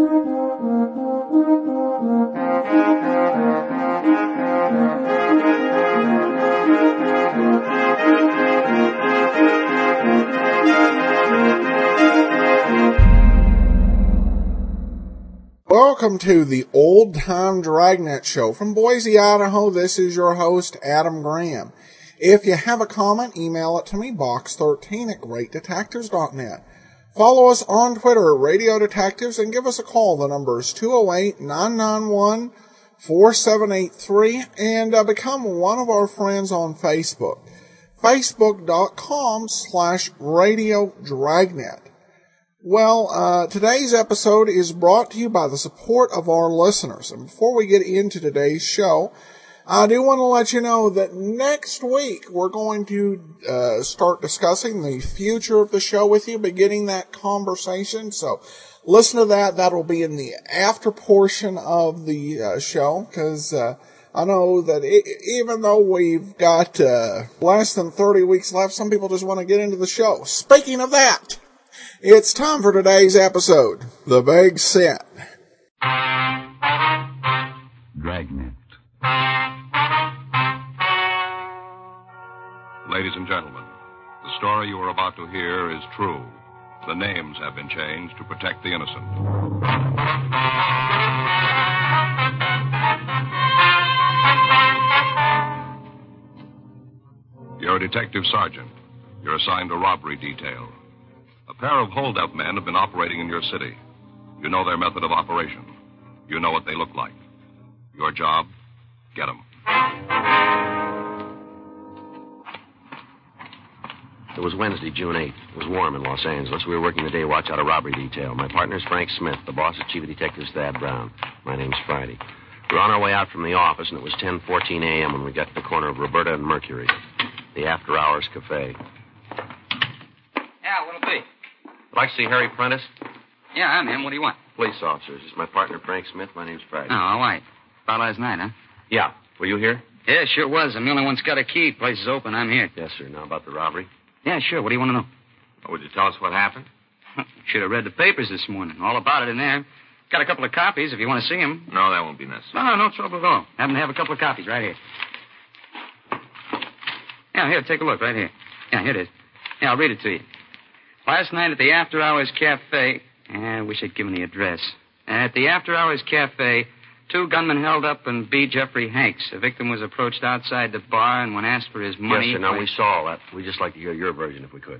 Welcome to the Old Time Dragnet Show. From Boise, Idaho, this is your host, Adam Graham. If you have a comment, email it to me, box13@greatdetectives.net. Follow us on Twitter, Radio Detectives, and give us a call. The number is 208-991-4783, and become one of our friends on Facebook. Facebook.com/Radio Dragnet. Well, today's episode is brought to you by the support of our listeners. And before we get into today's show, I do want to let you know that next week we're going to start discussing the future of the show with you, beginning that conversation. So listen to that. That'll be in the after portion of the show, because I know that even though we've got less than 30 weeks left, some people just want to get into the show. Speaking of that, it's time for today's episode, The Big Set. Dragnet. Ladies and gentlemen, the story you are about to hear is true. The names have been changed to protect the innocent. You're a detective sergeant. You're assigned a robbery detail. A pair of hold-up men have been operating in your city. You know their method of operation. You know what they look like. Your job, get them. It was Wednesday, June 8th. It was warm in Los Angeles. We were working the day watch out of robbery detail. My partner's Frank Smith. The boss is Chief of Detectives Thad Brown. My name's Friday. We were on our way out from the office, and it was 10:14 a.m. when we got to the corner of Roberta and Mercury, the after-hours cafe. Yeah, what'll it be? Would like to see Harry Prentice? Yeah, I'm him. What do you want? Police officers. This is my partner, Frank Smith. My name's Friday. Oh, all right. About last night, huh? Yeah. Were you here? Yeah, sure was. I'm the only one's got a key. Place is open. I'm here. Yes, sir. Now about the robbery? Yeah, sure. What do you want to know? Would you tell us what happened? Should have read the papers this morning. All about it in there. Got a couple of copies if you want to see them. No, that won't be necessary. No trouble at all. Happen to have a couple of copies right here. Yeah, here, take a look right here. Yeah, here it is. Yeah, I'll read it to you. Last night at the After Hours Cafe, we should give him the address. At the After Hours Cafe, two gunmen held up and beat Jeffrey Hanks. The victim was approached outside the bar, and when asked for his money... Yes, sir. Now, we saw all that. We'd just like to hear your version, if we could.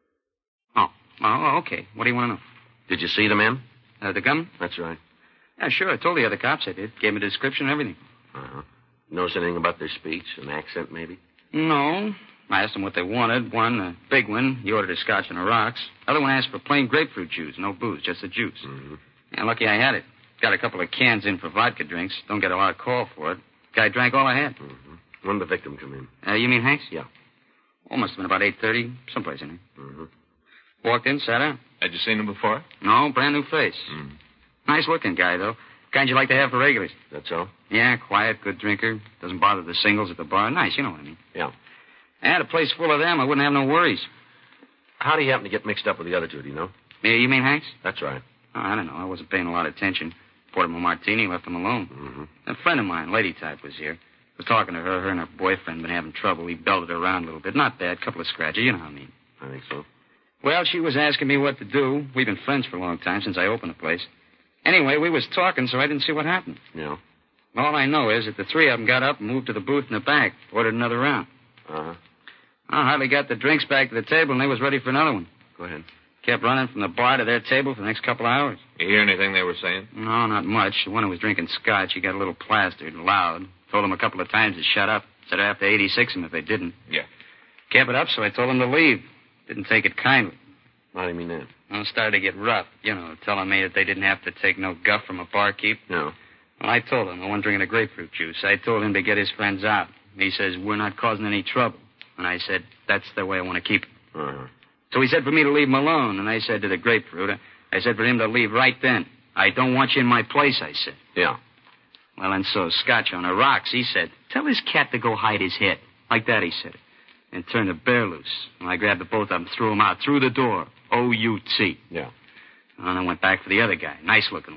Oh, okay. What do you want to know? Did you see the men? The gunmen? That's right. Yeah, sure. I told the other cops I did. Gave them a description and everything. Uh-huh. Notice anything about their speech? An accent, maybe? No. I asked them what they wanted. One, a big one, he ordered a scotch and the rocks. Other one asked for plain grapefruit juice. No booze, just the juice. Mm-hmm. And lucky I had it. Got a couple of cans in for vodka drinks. Don't get a lot of call for it. Guy drank all I had. Mm-hmm. When did the victim come in? You mean Hanks? Yeah. Oh, must have been about 8:30, someplace in there. Mm-hmm. Walked in, sat down. Had you seen him before? No, brand new face. Mm. Nice-looking guy, though. Kind you like to have for regulars. That's so? Yeah, quiet, good drinker. Doesn't bother the singles at the bar. Nice, you know what I mean. Yeah. I had a place full of them. I wouldn't have no worries. How do you happen to get mixed up with the other two, do you know? You mean Hanks? That's right. Oh, I don't know. I wasn't paying a lot of attention. Poured him a martini, left him alone. Mm-hmm. A friend of mine, lady type, was here. Was talking to her. Her and her boyfriend been having trouble. He belted her around a little bit. Not bad. Couple of scratches. You know what I mean. I think so. Well, she was asking me what to do. We've been friends for a long time, since I opened the place. Anyway, we was talking, so I didn't see what happened. Yeah. All I know is that the three of them got up and moved to the booth in the back. Ordered another round. Uh-huh. I hardly got the drinks back to the table, and they was ready for another one. Go ahead. Kept running from the bar to their table for the next couple of hours. You hear anything they were saying? No, not much. The one who was drinking scotch, he got a little plastered, loud. Told him a couple of times to shut up. Said I'd have to 86 him if they didn't. Yeah. Kept it up, so I told him to leave. Didn't take it kindly. How do you mean that? Well, it started to get rough, telling me that they didn't have to take no guff from a barkeep. No. Well, I told him, the one drinking the grapefruit juice. I told him to get his friends out. He says, we're not causing any trouble. And I said, that's the way I want to keep it. Uh-huh. So he said for me to leave him alone, and I said to the grapefruit, I said for him to leave right then. I don't want you in my place, I said. Yeah. Well, and so Scotch on the rocks, he said, tell his cat to go hide his head. Like that, he said it. And turned the bear loose. And I grabbed the both of them, threw them out through the door. O-U-T. Yeah. And I went back for the other guy, nice-looking one.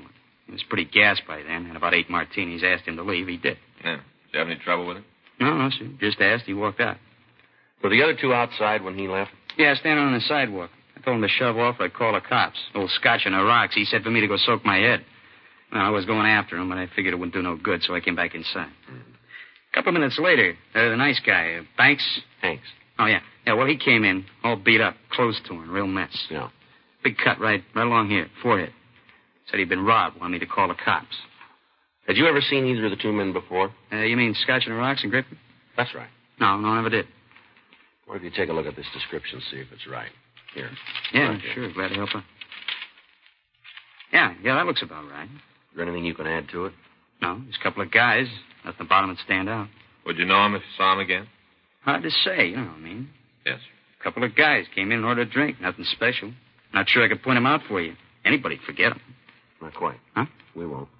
He was pretty gassed by then. Had about 8 martinis. Asked him to leave. He did. Yeah. Did you have any trouble with it? No, sir. Just asked. He walked out. Were the other two outside when he left? Yeah, standing on the sidewalk. I told him to shove off or I'd call the cops. Old Scotch and the rocks. He said for me to go soak my head. Well, I was going after him, but I figured it wouldn't do no good, so I came back inside. A couple of minutes later, the nice guy, Banks. Hanks. Oh, yeah. Yeah, well, he came in, all beat up, clothes torn, real mess. Yeah. Big cut right along here, forehead. Said he'd been robbed, wanted me to call the cops. Had you ever seen either of the two men before? You mean Scotch and the rocks and Griffin? That's right. No, never did. What if you take a look at this description, see if it's right? Here. Yeah, Okay. sure. Glad to help her. Yeah, that looks about right. Is there anything you can add to it? No, there's a couple of guys. Nothing about them would stand out. Would you know him if you saw him again? Hard to say, you know what I mean. Yes. A couple of guys came in and ordered a drink. Nothing special. Not sure I could point them out for you. Anybody'd forget them. Not quite. Huh? We won't.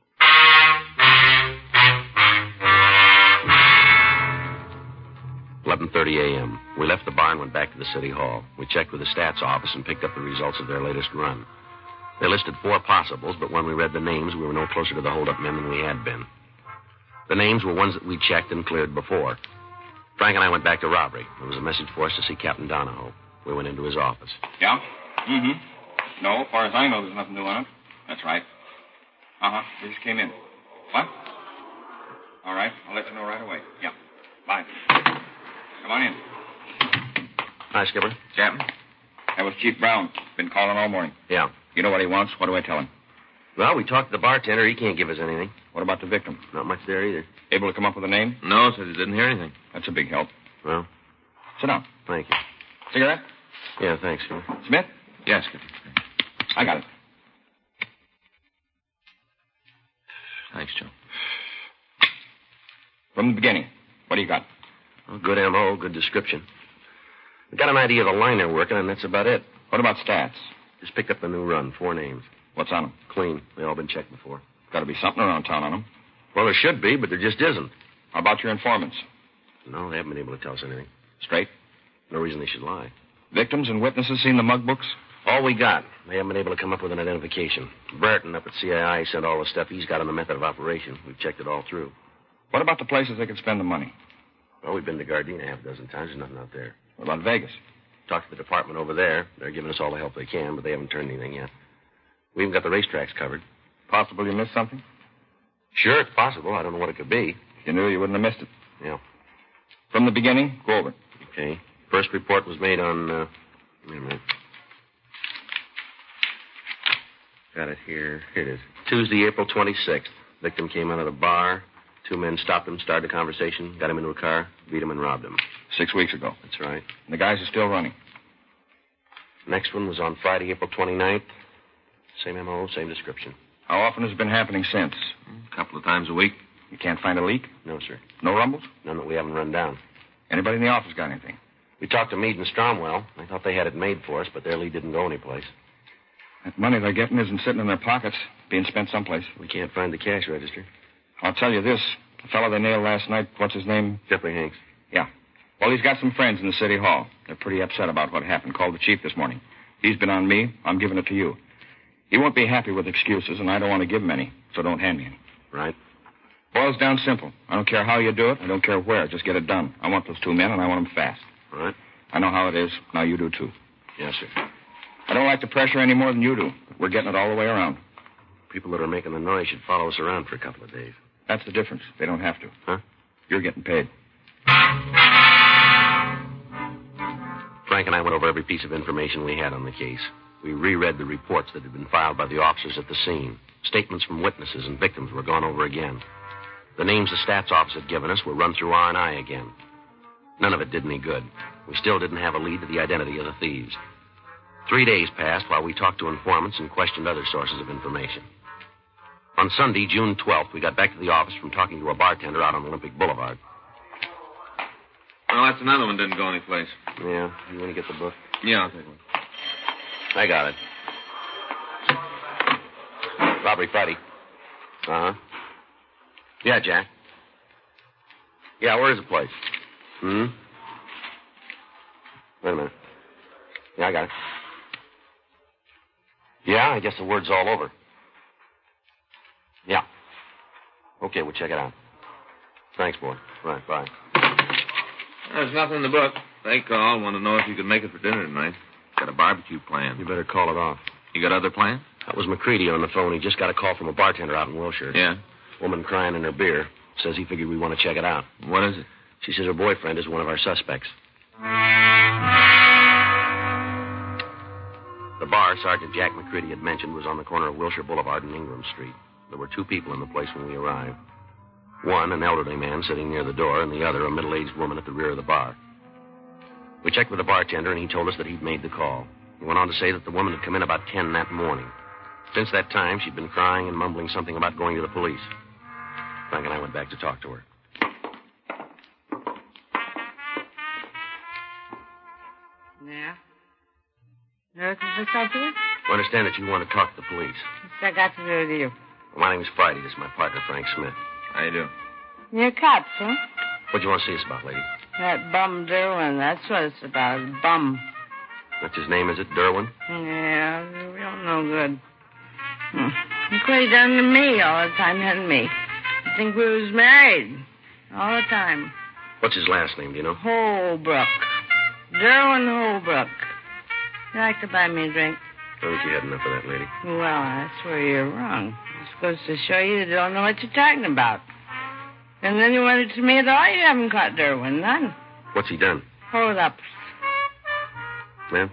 $11:30 a.m. We left the bar and went back to the city hall. We checked with the stats office and picked up the results of their latest run. They listed 4 possibles, but when we read the names, we were no closer to the holdup men than we had been. The names were ones that we checked and cleared before. Frank and I went back to robbery. There was a message for us to see Captain Donahoe. We went into his office. Yeah? Mm-hmm. No, as far as I know, there's nothing new on it. That's right. Uh-huh. They just came in. What? All right. I'll let you know right away. Yeah. Bye. Come on in. Hi, Skipper. Captain? That was Chief Brown. Been calling all morning. Yeah. You know what he wants? What do I tell him? Well, we talked to the bartender. He can't give us anything. What about the victim? Not much there either. Able to come up with a name? No, said he didn't hear anything. That's a big help. Well, Sit down. thank you. Cigarette? Yeah, thanks, Skipper. Smith? Yes, Skipper. I got it. Thanks, Joe. From the beginning. What do you got? Well, good M.O., good description. We got an idea of the line they're working, and that's about it. What about stats? Just picked up the new run, 4 names. What's on them? Clean. They all been checked before. Got to be something around town on them. Well, there should be, but there just isn't. How about your informants? No, they haven't been able to tell us anything. Straight? No reason they should lie. Victims and witnesses seen the mug books? All we got. They haven't been able to come up with an identification. Burton up at CII sent all the stuff he's got on the method of operation. We've checked it all through. What about the places they could spend the money? Well, we've been to Gardena half a dozen times. There's nothing out there. What about Vegas? Talked to the department over there. They're giving us all the help they can, but they haven't turned anything yet. We even got the racetracks covered. Possible you missed something? Sure, it's possible. I don't know what it could be. If you knew, you wouldn't have missed it. Yeah. From the beginning, go over it. Okay. First report was made on, wait a minute. Got it here. Here it is. Tuesday, April 26th. Victim came out of the bar. 2 men stopped him, started a conversation, got him into a car, beat him, and robbed him. 6 weeks ago. That's right. And the guys are still running. Next one was on Friday, April 29th. Same M.O., same description. How often has it been happening since? A couple of times a week. You can't find a leak? No, sir. No rumbles? None that we haven't run down. Anybody in the office got anything? We talked to Meade and Stromwell. They thought they had it made for us, but their lead didn't go anyplace. That money they're getting isn't sitting in their pockets, being spent someplace. We can't find the cash register. I'll tell you this. The fellow they nailed last night, what's his name? Jeffrey Hanks. Yeah. Well, he's got some friends in the city hall. They're pretty upset about what happened. Called the chief this morning. He's been on me. I'm giving it to you. He won't be happy with excuses, and I don't want to give him any, so don't hand me any. Right. Boils down simple. I don't care how you do it. I don't care where. Just get it done. I want those 2 men, and I want them fast. Right. I know how it is. Now you do, too. Yes, sir. I don't like the pressure any more than you do. But we're getting it all the way around. People that are making the noise should follow us around for a couple of days. That's the difference. They don't have to. Huh? You're getting paid. Frank and I went over every piece of information we had on the case. We reread the reports that had been filed by the officers at the scene. Statements from witnesses and victims were gone over again. The names the stats office had given us were run through R&I again. None of it did any good. We still didn't have a lead to the identity of the thieves. 3 days passed while we talked to informants and questioned other sources of information. On Sunday, June 12th, we got back to the office from talking to a bartender out on Olympic Boulevard. Well, that's another one didn't go anyplace. Yeah, you want to get the book? Yeah, I'll take one. I got it. Robbery Friday. Uh-huh. Yeah, Jack. Yeah, where is the place? Wait a minute. Yeah, I got it. Yeah, I guess the word's all over. Okay, we'll check it out. Thanks, boy. Right, bye. There's nothing in the book. They called, want to know if you could make it for dinner tonight. Got a barbecue plan. You better call it off. You got other plans? That was McCready on the phone. He just got a call from a bartender out in Wilshire. Yeah? Woman crying in her beer. Says he figured we want to check it out. What is it? She says her boyfriend is one of our suspects. The bar Sergeant Jack McCready had mentioned was on the corner of Wilshire Boulevard and Ingram Street. There were two people in the place when we arrived. One, an elderly man sitting near the door, and the other, a middle-aged woman at the rear of the bar. We checked with the bartender, and he told us that he'd made the call. He went on to say that the woman had come in about 10 that morning. Since that time, she'd been crying and mumbling something about going to the police. Frank and I went back to talk to her. Yeah? Nothing to talk to you? We understand that you want to talk to the police. What's that got to do with you? Well, my name is Friday. This is my partner, Frank Smith. How you do? You're cops, huh? What do you want to see us about, lady? That bum Derwin, that's what it's about. Bum. That's his name, is it? Derwin? Yeah, real no good. Look what he done to me all the time, hadn't me? I think we was married. All the time. What's his last name, do you know? Holbrook. Derwin Holbrook. You like to buy me a drink? I think you had enough of that, lady. Well, that's where you're wrong. It's supposed to show you don't know what you're talking about. And then you want it to me at all? You haven't caught Derwin, none. What's he done? Hold-ups. Ma'am?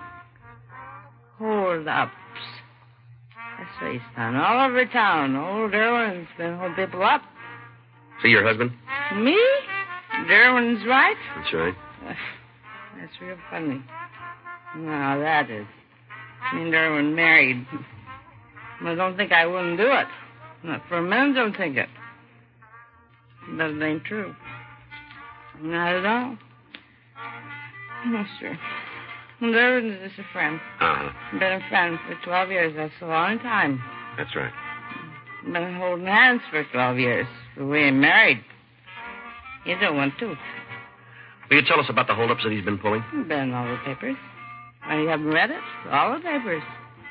Hold-ups. That's what he's done. All over town. Old Derwin's been holding people up. See your husband? Me? Derwin's right? That's right. That's real funny. No, that is. Me and Derwin married. I don't think I wouldn't do it. Not for a minute, don't think it. But it ain't true. Not at all. No, sir. Derwin is just a friend. Uh-huh. Been a friend for 12 years. That's a long time. That's right. Been holding hands for 12 years. But we ain't married. You don't want to. Will you tell us about the holdups that he's been pulling? Been in all the papers. Oh, you haven't read it? All the papers.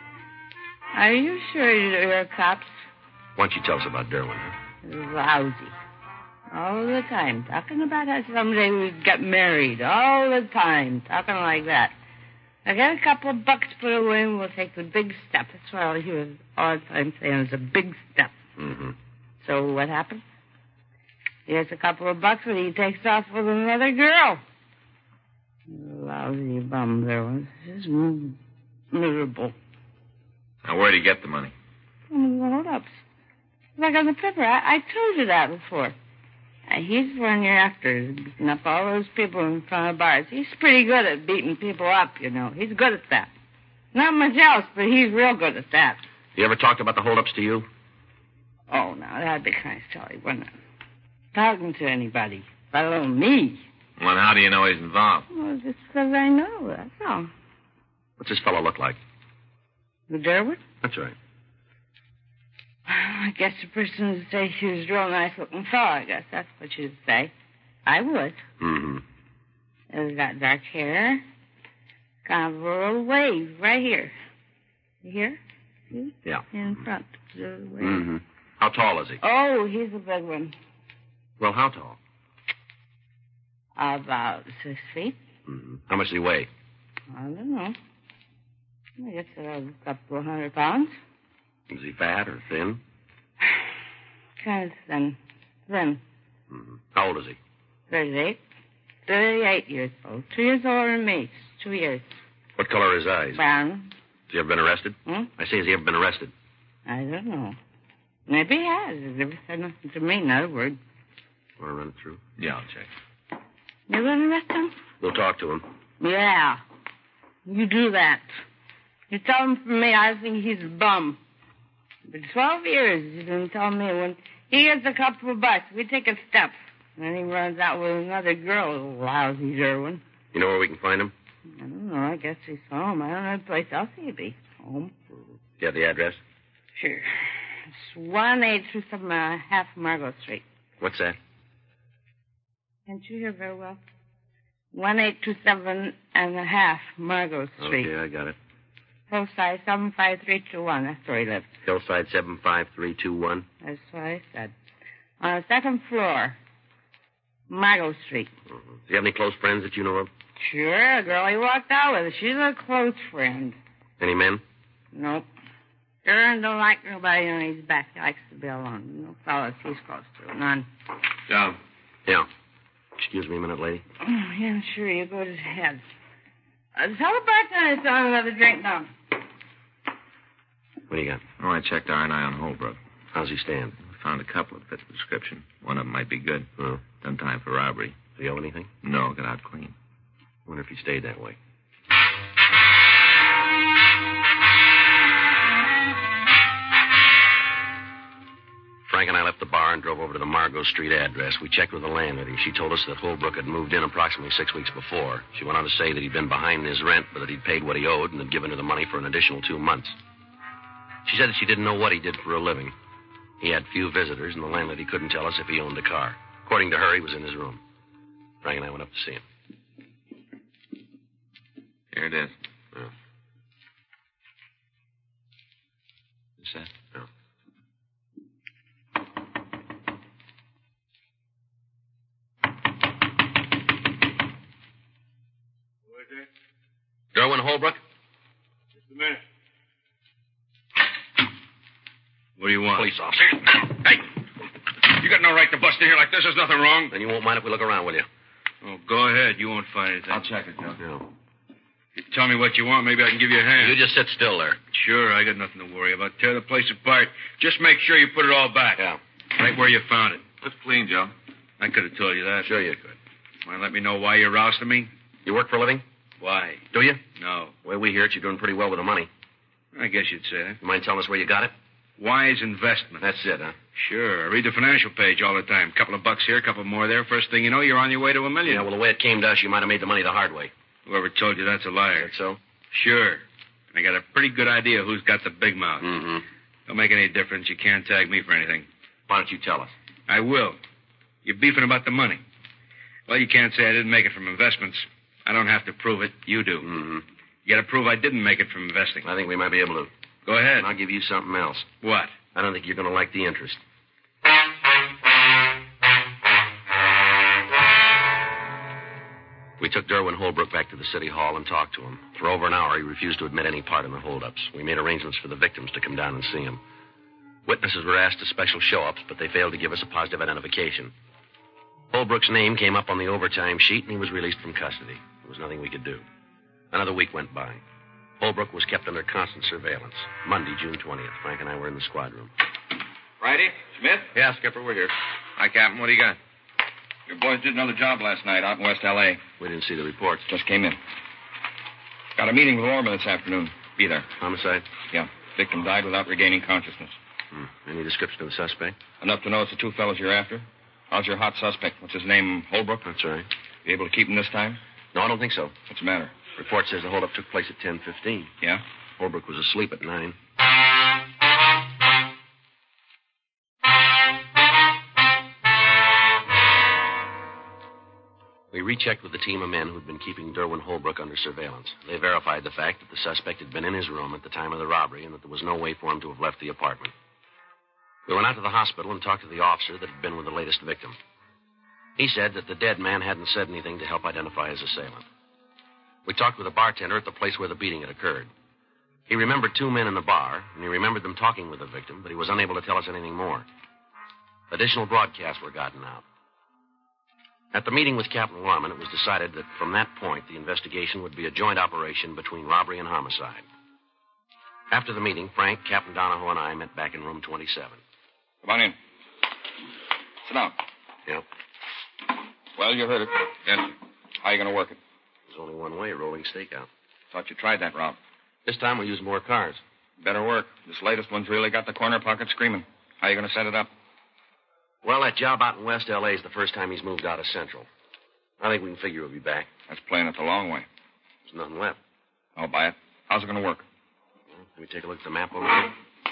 Are you sure you're cops? Why don't you tell us about Derwin? Lousy. All the time. Talking about how someday we'd get married. All the time. Talking like that. I got a couple of bucks put away and we'll take the big step. That's what he was all the time saying. It's a big step. Mm-hmm. So what happened? He has a couple of bucks, but he takes off with another girl. Lousy bum there was. Just miserable. Now, where'd he get the money? From the hold-ups. Like on the paper. I told you that before. He's the one you're after, beating up all those people in front of bars. He's pretty good at beating people up, you know. He's good at that. Not much else, but he's real good at that. He ever talked about the holdups to you? Oh, now, that'd be kind of silly, wouldn't it? Talking to anybody, let alone me. Well, how do you know he's involved? Well, just because I know, that's all. What's this fellow look like? The Derwin? That's right. I guess the person would say she was a real nice-looking fellow. I guess that's what she'd say. I would. Mm-hmm. He's got dark hair. Kind of a little wave right here. You hear? See? Yeah. In front. The wave. Mm-hmm. How tall is he? Oh, he's a big one. Well, how tall? About 6 feet. Mm-hmm. How much does he weigh? I don't know. I guess a couple of 100 pounds. Is he fat or thin? Kind of thin. Thin. Mm-hmm. How old is he? 38. 38 years old. 2 years older than me. 2 years. What color are his eyes? Brown. Has he ever been arrested? Hmm? I say, has he ever been arrested? I don't know. Maybe he has. He's never said nothing to me, not a word. Want to run it through? Yeah, I'll check. You going to arrest him? We'll talk to him. Yeah. You do that. You tell him from me I think he's a bum. For 12 years, he's been telling me when he gets a couple of bucks, we take a step. And then he runs out with another girl, lousy Derwin. You know where we can find him? I don't know. I guess he's home. I don't know any place else he'd be. Home? You have the address? Sure. It's 18275 Margot Street. What's that? Can't you hear very well? 1827 and a half Margot Street. Okay, I got it. Hillside 75321. That's where he lives. Hillside 75321. That's what I said. On the second floor. Margot Street. Mm-hmm. Do you have any close friends that you know of? Sure, a girl he walked out with. She's a close friend. Any men? Nope. Sure don't like nobody on his back. He likes to be alone. No fellas he's close to. None. John. Yeah. Excuse me a minute, lady. Oh, yeah, sure. You go to ahead. Tell the bartender to tell another drink now. What do you got? Oh, I checked R&I on Holbrook. How's he stand? Found a couple that fit the description. One of them might be good. Oh. Done time for robbery. Do you owe anything? No, got out clean. Wonder if he stayed that way. Frank and I left the bar and drove over to the Margot Street address. We checked with the landlady. She told us that Holbrook had moved in approximately 6 weeks before. She went on to say that he'd been behind in his rent, but that he'd paid what he owed and had given her the money for an additional 2 months. She said that she didn't know what he did for a living. He had few visitors, and the landlady couldn't tell us if he owned a car. According to her, he was in his room. Frank and I went up to see him. Here it is. Yeah. What's that? Yeah. Derwin Holbrook? Just a minute. What do you want? Police officer. Hey! You got no right to bust in here like this. There's nothing wrong. Then you won't mind if we look around, will you? Oh, go ahead. You won't find anything. I'll check it, Joe. No. You tell me what you want. Maybe I can give you a hand. You just sit still there. Sure, I got nothing to worry about. Tear the place apart. Just make sure you put it all back. Yeah. Right where you found it. Looks clean, Joe. I could have told you that. Sure you could. Want to let me know why you're rousting me? You work for a living? Why? Do you? No. The way we hear it, you're doing pretty well with the money. I guess you'd say that. You mind telling us where you got it? Wise investment. That's it, huh? Sure. I read the financial page all the time. Couple of bucks here, couple more there. First thing you know, you're on your way to $1 million. Yeah, well, the way it came to us, you might have made the money the hard way. Whoever told you that's a liar. That so? Sure. I got a pretty good idea who's got the big mouth. Mm-hmm. Don't make any difference. You can't tag me for anything. Why don't you tell us? I will. You're beefing about the money. Well, you can't say I didn't make it from investments. I don't have to prove it. You do. Mm-hmm. You got to prove I didn't make it from investing. I think we might be able to. Go ahead. And I'll give you something else. What? I don't think you're going to like the interest. We took Derwin Holbrook back to the city hall and talked to him. For over an hour, he refused to admit any part in the holdups. We made arrangements for the victims to come down and see him. Witnesses were asked to special show-ups, but they failed to give us a positive identification. Holbrook's name came up on the overtime sheet, and he was released from custody. There was nothing we could do. Another week went by. Holbrook was kept under constant surveillance. Monday, June 20th. Frank and I were in the squad room. Friday? Smith? Yeah, Skipper, we're here. Hi, Captain. What do you got? Your boys did another job last night out in West L.A. We didn't see the reports. Just came in. Got a meeting with Lorma this afternoon. Be there. Homicide? Yeah. Victim died without regaining consciousness. Any description of the suspect? Enough to know it's the two fellows you're after. How's your hot suspect? What's his name? Holbrook? That's right. You able to keep him this time? No, I don't think so. What's the matter? Report says the holdup took place at 10:15. Yeah? Holbrook was asleep at 9. We rechecked with the team of men who'd been keeping Derwin Holbrook under surveillance. They verified the fact that the suspect had been in his room at the time of the robbery and that there was no way for him to have left the apartment. We went out to the hospital and talked to the officer that had been with the latest victim. He said that the dead man hadn't said anything to help identify his assailant. We talked with a bartender at the place where the beating had occurred. He remembered 2 men in the bar, and he remembered them talking with the victim, but he was unable to tell us anything more. Additional broadcasts were gotten out. At the meeting with Captain Lorman, it was decided that from that point, the investigation would be a joint operation between robbery and homicide. After the meeting, Frank, Captain Donahoe, and I met back in room 27. Come on in. Sit down. Yep. Well, you heard it. Yes. How are you going to work it? There's only one way, rolling stakeout. Thought you tried that route. This time we'll use more cars. Better work. This latest one's really got the corner pocket screaming. How are you going to set it up? Well, that job out in West L.A. is the first time he's moved out of Central. I think we can figure he'll be back. That's playing it the long way. There's nothing left. I'll buy it. How's it going to work? Well, can we take a look at the map over here?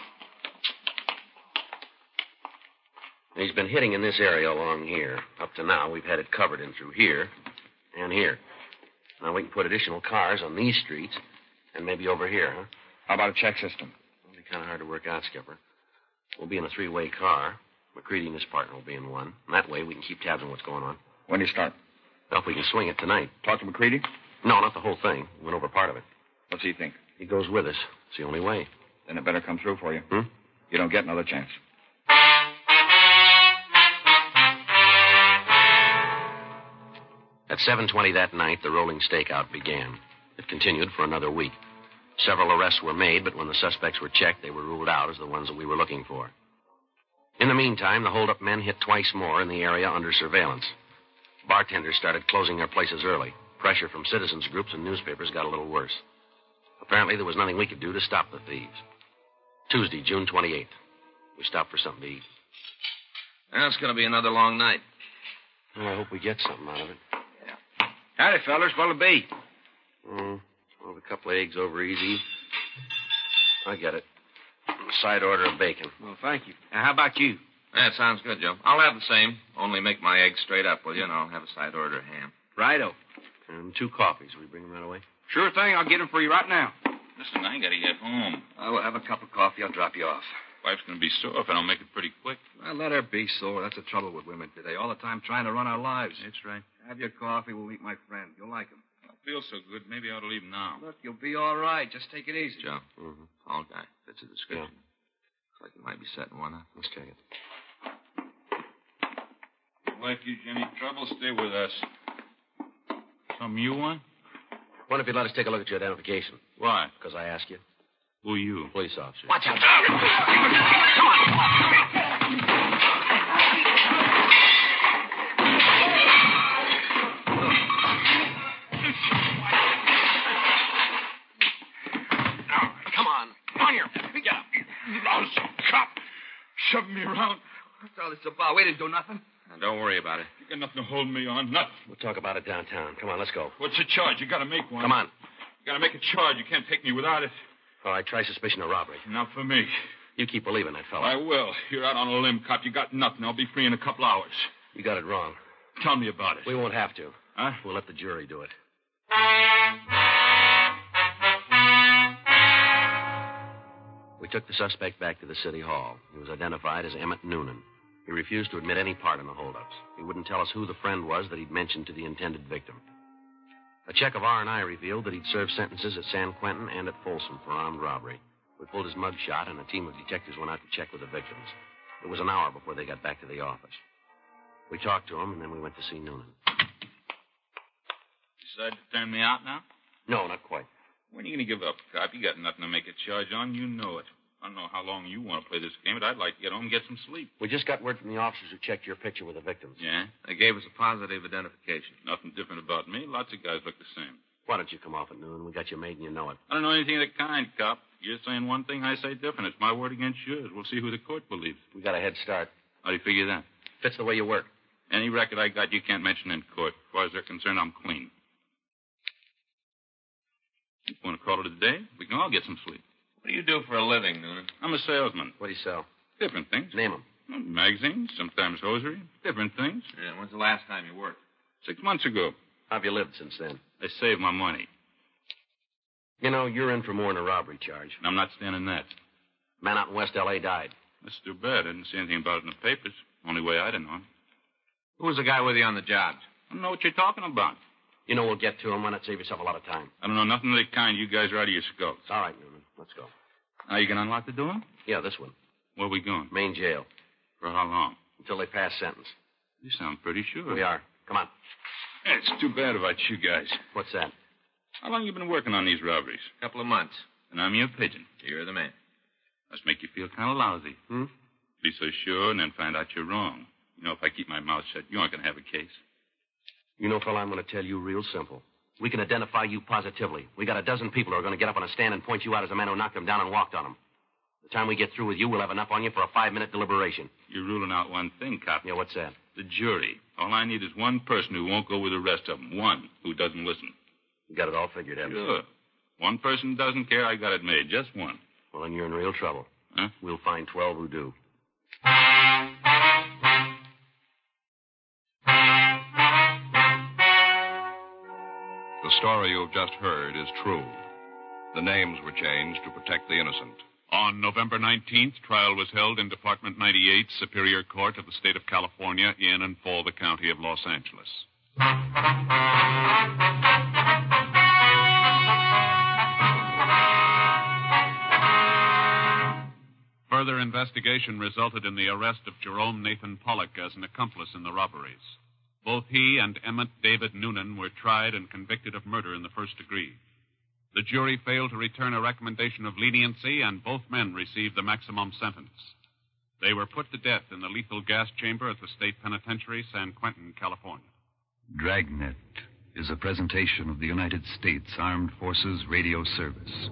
He's been hitting in this area along here. Up to now, we've had it covered in through here and here. Now we can put additional cars on these streets and maybe over here, huh? How about a check system? It'll be kind of hard to work out, Skipper. We'll be in a 3-way car. McCready and his partner will be in one. And that way we can keep tabs on what's going on. When do you start? Well, if we can swing it tonight. Talk to McCready? No, not the whole thing. We went over part of it. What's he think? He goes with us. It's the only way. Then it better come through for you. Hmm? You don't get another chance. At 7:20 that night, the rolling stakeout began. It continued for another week. Several arrests were made, but when the suspects were checked, they were ruled out as the ones that we were looking for. In the meantime, the hold-up men hit twice more in the area under surveillance. Bartenders started closing their places early. Pressure from citizens groups and newspapers got a little worse. Apparently, there was nothing we could do to stop the thieves. Tuesday, June 28th. We stopped for something to eat. Well, it's going to be another long night. Well, I hope we get something out of it. Howdy, fellers. What'll it be? Well, a couple of eggs over easy. I get it. Side order of bacon. Well, thank you. Now, how about you? That sounds good, Joe. I'll have the same. Only make my eggs straight up, will you? And I'll have a side order of ham. Righto. And 2 coffees. Will you bring them right away? Sure thing. I'll get them for you right now. Listen, I got to get home. I will have a cup of coffee. I'll drop you off. Wife's going to be sore if I don't make it pretty quick. Well, let her be sore. That's the trouble with women today. All the time trying to run our lives. That's right. Have your coffee. We'll meet my friend. You'll like him. I feel so good. Maybe I ought to leave now. Look, you'll be all right. Just take it easy. Joe. Mm-hmm. Tall guy. Fits the description. Looks like he might be setting one up. Let's check it. Wife gives you any trouble, stay with us. Something you want? Wonder if you'd let us take a look at your identification. Why? Because I asked you. Who are you? Police officer. Watch out. Come on. On here. Get up. Lousy cop. Shoving me around. What's all this about? We didn't do nothing. Now, don't worry about it. You got nothing to hold me on. Nothing. We'll talk about it downtown. Come on, let's go. What's the charge? You got to make one. Come on. You got to make a charge. You can't take me without it. All right, try suspicion of robbery. Not for me. You keep believing that fellow. I will. You're out on a limb, cop. You got nothing. I'll be free in a couple hours. You got it wrong. Tell me about it. We won't have to. Huh? We'll let the jury do it. We took the suspect back to the city hall. He was identified as Emmett Noonan. He refused to admit any part in the holdups. He wouldn't tell us who the friend was that he'd mentioned to the intended victim. A check of R&I revealed that he'd served sentences at San Quentin and at Folsom for armed robbery. We pulled his mug shot, and a team of detectives went out to check with the victims. It was an hour before they got back to the office. We talked to him, and then we went to see Noonan. Decide to turn me out now? No, not quite. When are you going to give up, cop? You got nothing to make a charge on. You know it. I don't know how long you want to play this game, but I'd like to get home and get some sleep. We just got word from the officers who checked your picture with the victims. Yeah? They gave us a positive identification. Nothing different about me. Lots of guys look the same. Why don't you come off at noon? We got you made and you know it. I don't know anything of the kind, cop. You're saying one thing, I say different. It's my word against yours. We'll see who the court believes. We got a head start. How do you figure that? Fits the way you work. Any record I got, you can't mention in court. As far as they're concerned, I'm clean. If you want to call it a day, we can all get some sleep. What do you do for a living, Noonan? I'm a salesman. What do you sell? Different things. Name them. Magazines, sometimes hosiery. Different things. Yeah, when's the last time you worked? 6 months ago. How have you lived since then? I saved my money. You know, you're in for more than a robbery charge. And I'm not standing that. Man out in West L.A. died. That's too bad. I didn't see anything about it in the papers. Only way I'd have known. Who was the guy with you on the job? I don't know what you're talking about. You know we'll get to him. Why not save yourself a lot of time? I don't know nothing of the kind. You guys are out of your skulls. All right, Noonan. Let's go. Now you can unlock the door? Yeah, this one. Where are we going? Main jail. For how long? Until they pass sentence. You sound pretty sure. We are. Come on. It's too bad about you guys. What's that? How long you been working on these robberies? A couple of months. And I'm your pigeon. You're the man. Must make you feel kind of lousy. Hmm? Be so sure and then find out you're wrong. You know, if I keep my mouth shut, you aren't going to have a case. You know, fella, I'm going to tell you real simple. We can identify you positively. We got a dozen people who are going to get up on a stand and point you out as the man who knocked them down and walked on them. The time we get through with you, we'll have enough on you for a 5-minute deliberation. You're ruling out one thing, cop. Yeah, what's that? The jury. All I need is one person who won't go with the rest of them. One who doesn't listen. You got it all figured out. Sure. One person doesn't care, I got it made. Just one. Well, then you're in real trouble. Huh? We'll find 12 who do. The story you've just heard is true. The names were changed to protect the innocent. On November 19th, trial was held in Department 98, Superior Court of the State of California, in and for the County of Los Angeles. Further investigation resulted in the arrest of Jerome Nathan Pollock as an accomplice in the robberies. Both he and Emmett David Noonan were tried and convicted of murder in the first degree. The jury failed to return a recommendation of leniency, and both men received the maximum sentence. They were put to death in the lethal gas chamber at the State Penitentiary, San Quentin, California. Dragnet is a presentation of the United States Armed Forces Radio Service.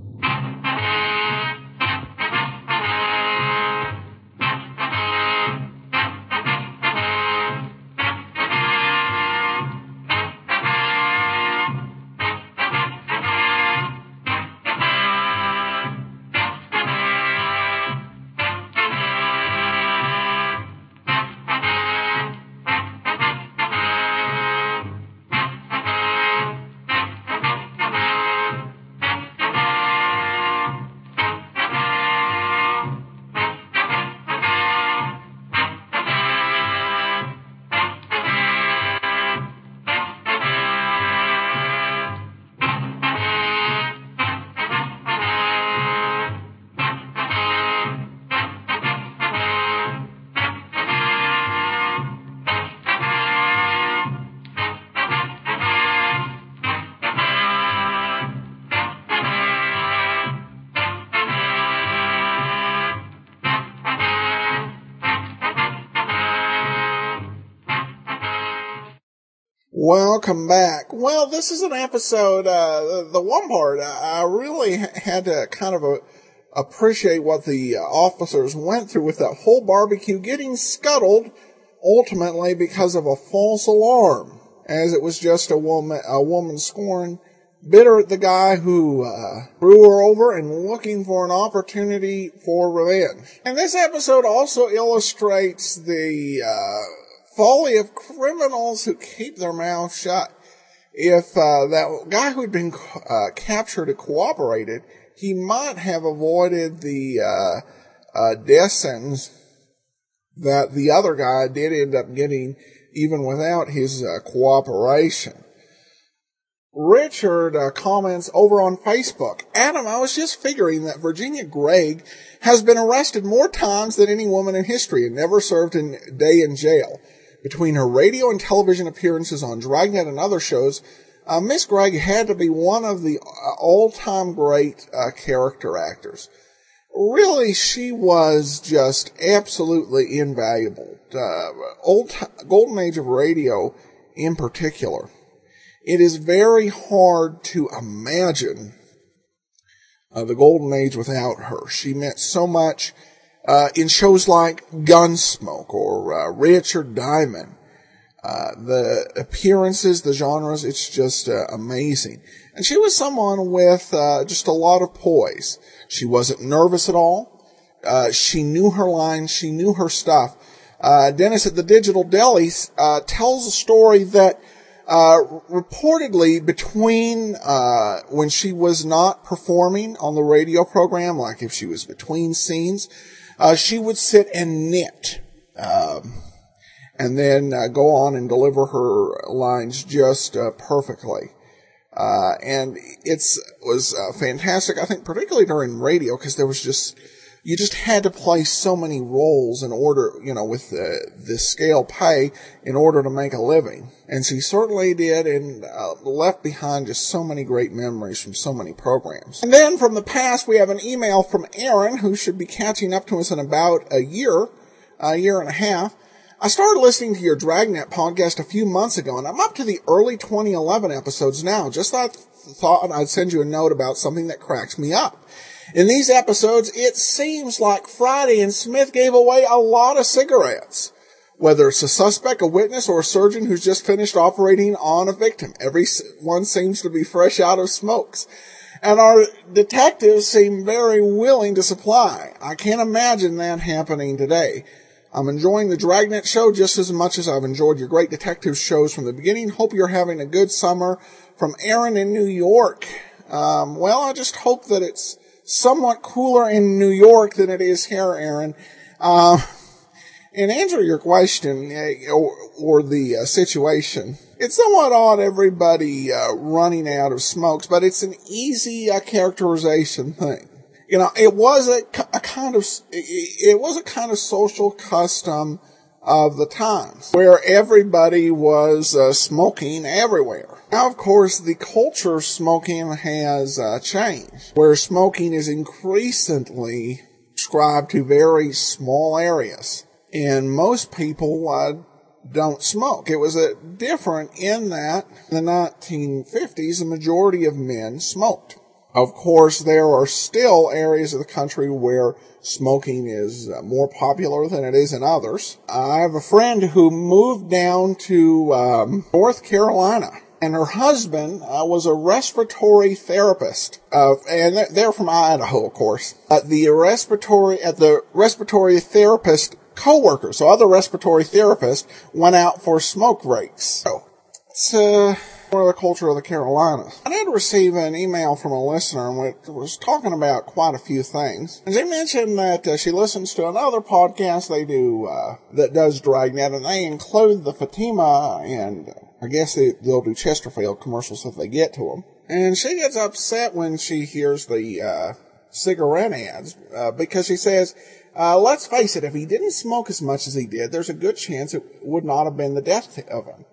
Welcome back. Well, this is an episode, the one part, I really had to kind of appreciate what the officers went through with that whole barbecue getting scuttled, ultimately because of a false alarm, as it was just a woman scoring bitter at the guy who threw her over and looking for an opportunity for revenge. And this episode also illustrates the folly of criminals who keep their mouths shut. If that guy who'd been captured had cooperated, he might have avoided the death sentence that the other guy did end up getting, even without his cooperation. Richard comments over on Facebook, Adam, I was just figuring that Virginia Gregg has been arrested more times than any woman in history and never served a day in jail. Between her radio and television appearances on Dragnet and other shows, Miss Gregg had to be one of the all-time great character actors. Really, she was just absolutely invaluable. Golden Age of radio in particular. It is very hard to imagine the Golden Age without her. She meant so much in shows like Gunsmoke or Richard Diamond. The appearances, the genres, it's just amazing. And she was someone with just a lot of poise. She wasn't nervous at all. She knew her lines. She knew her stuff. Dennis at the Digital Deli tells a story that reportedly between when she was not performing on the radio program, like if she was between scenes, she would sit and knit, and then go on and deliver her lines just perfectly. And it was fantastic, I think, particularly during radio, because there was you just had to play so many roles in order, with the scale pay in order to make a living. And she certainly did, and left behind just so many great memories from so many programs. And then from the past, we have an email from Aaron, who should be catching up to us in about a year and a half. I started listening to your Dragnet podcast a few months ago, and I'm up to the early 2011 episodes now. Just thought I'd send you a note about something that cracks me up. In these episodes, it seems like Friday and Smith gave away a lot of cigarettes. Whether it's a suspect, a witness, or a surgeon who's just finished operating on a victim, everyone seems to be fresh out of smokes. And our detectives seem very willing to supply. I can't imagine that happening today. I'm enjoying the Dragnet show just as much as I've enjoyed your great detective shows from the beginning. Hope you're having a good summer. From Aaron in New York. Well, I just hope that it's somewhat cooler in New York than it is here, Aaron. And answer your question, or the situation. It's somewhat odd, everybody running out of smokes, but it's an easy characterization thing. You know, it was a kind of social custom of the times where everybody was smoking everywhere. Now, of course, the culture of smoking has changed, where smoking is increasingly prescribed to very small areas. And most people don't smoke. It was different in that in the 1950s, the majority of men smoked. Of course, there are still areas of the country where smoking is more popular than it is in others. I have a friend who moved down to North Carolina, and her husband was a respiratory therapist, and they're from Idaho, of course. The respiratory therapist co-workers, so other respiratory therapists, went out for smoke breaks. So it's more of the culture of the Carolinas. I did receive an email from a listener which was talking about quite a few things. And she mentioned that she listens to another podcast they do that does Dragnet, and they include the Fatima, and I guess they'll do Chesterfield commercials if they get to them. And she gets upset when she hears the cigarette ads because she says, let's face it, if he didn't smoke as much as he did, there's a good chance it would not have been the death of him.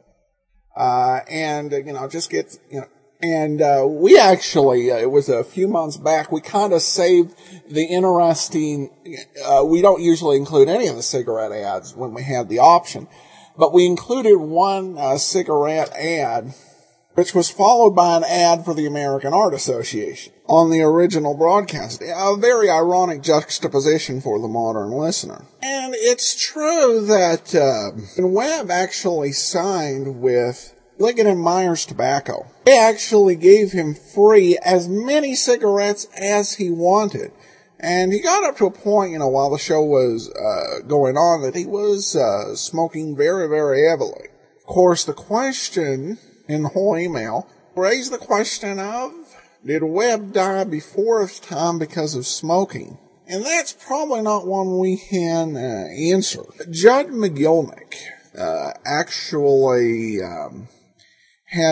We actually, it was a few months back, we kind of saved the interesting, we don't usually include any of the cigarette ads when we had the option, but we included one cigarette ad, which was followed by an ad for the American Art Association on the original broadcast. A very ironic juxtaposition for the modern listener. And it's true that Webb actually signed with Liggett & Myers Tobacco. They actually gave him free as many cigarettes as he wanted. And he got up to a point, while the show was going on, that he was smoking very, very heavily. Of course, the question in the whole email raised the question of, did Webb die before his time because of smoking? And that's probably not one we can answer. Judd McGillnick actually had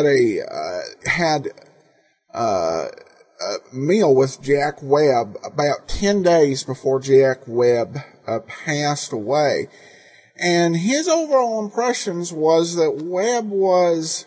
a meal with Jack Webb about 10 days before Jack Webb passed away. And his overall impressions was that Webb was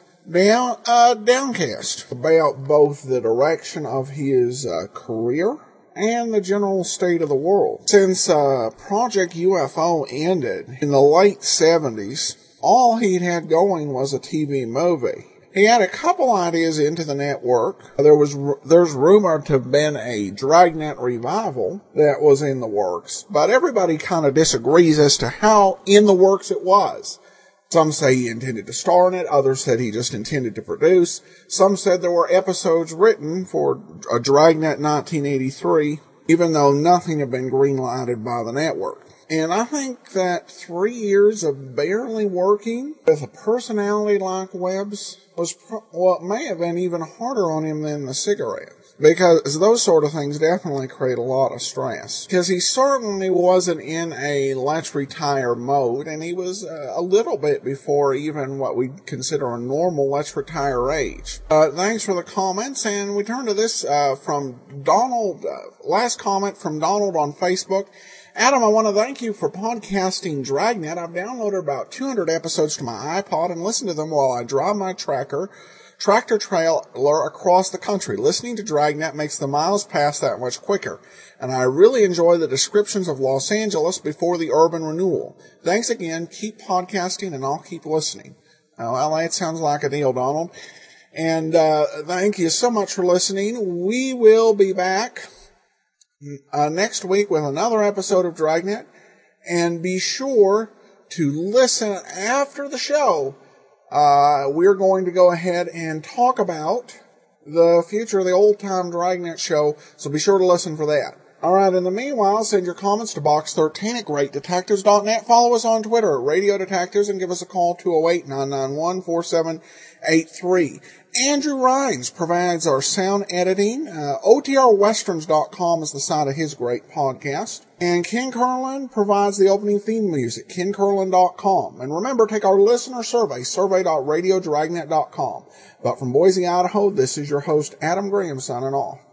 downcast about both the direction of his career and the general state of the world. Since Project UFO ended in the late 70s, all he'd had going was a TV movie. He had a couple ideas into the network. There's rumored to have been a Dragnet revival that was in the works, but everybody kind of disagrees as to how in the works it was. Some say he intended to star in it, others said he just intended to produce. Some said there were episodes written for a Dragnet 1983, even though nothing had been green-lighted by the network. And I think that 3 years of barely working with a personality like Webb's was what may have been even harder on him than the cigarettes. Because those sort of things definitely create a lot of stress. Because he certainly wasn't in a let's retire mode, and he was a little bit before even what we'd consider a normal let's retire age. Thanks for the comments, and we turn to this from Donald. Last comment from Donald on Facebook. Adam, I want to thank you for podcasting Dragnet. I've downloaded about 200 episodes to my iPod and listened to them while I drive my tractor trailer across the country. Listening to Dragnet makes the miles pass that much quicker, and I really enjoy the descriptions of Los Angeles before the urban renewal. Thanks again. Keep podcasting, and I'll keep listening. Well, that sounds like a deal, Donald. And thank you so much for listening. We will be back next week with another episode of Dragnet, and be sure to listen after the show. We're going to go ahead and talk about the future of the old-time Dragnet show, so be sure to listen for that. All right, in the meanwhile, send your comments to Box 13 at GreatDetectives.net. Follow us on Twitter at Radio Detectives and give us a call 208-991-4783. Andrew Rhines provides our sound editing. OTRWesterns.com is the site of his great podcast. And Ken Curlin provides the opening theme music, KenCurlin.com. And remember, take our listener survey, survey.radiodragnet.com. But from Boise, Idaho, this is your host, Adam Graham, signing off.